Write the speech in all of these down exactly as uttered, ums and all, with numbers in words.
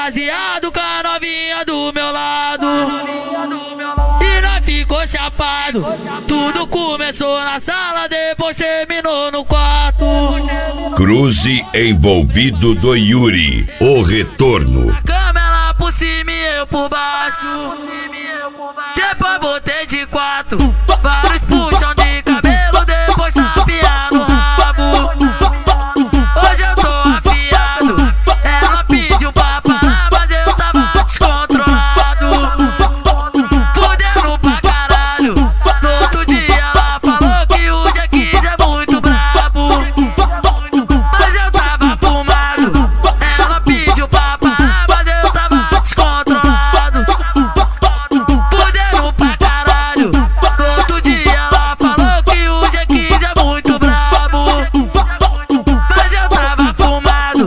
baseado com a novinha do meu lado. E nós ficou chapado. Tudo começou na sala, depois terminou no quarto. Cruze envolvido do Yuri, o retorno. A cama ela por cima e eu por baixo. Depois botei de quatro, vários puxão de cabelo, depois tapinha no rabo. Hoje eu tô afiado, ela pediu pra parar, mas eu tava descontrolado. Fudendo pra caralho, no outro dia ela falou que o Jack é muito brabo. Mas eu tava fumado, ela pediu pra parar, mas eu tava descontrolado. Fudendo pra caralho, no outro dia ela falou que o Jack é muito brabo. Mas eu tava fumado.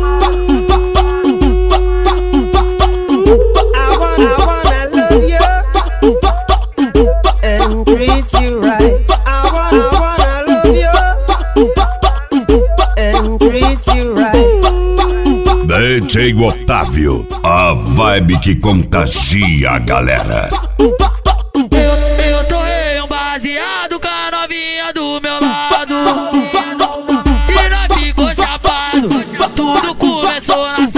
I wanna, I wanna love you and treat you right. I wanna, I wanna love you and treat you right. D J Otávio, a vibe que contagia a galera. Eu, eu torrei um baseado com a novinha do meu lado. E nós ficou chapado. Tudo começou na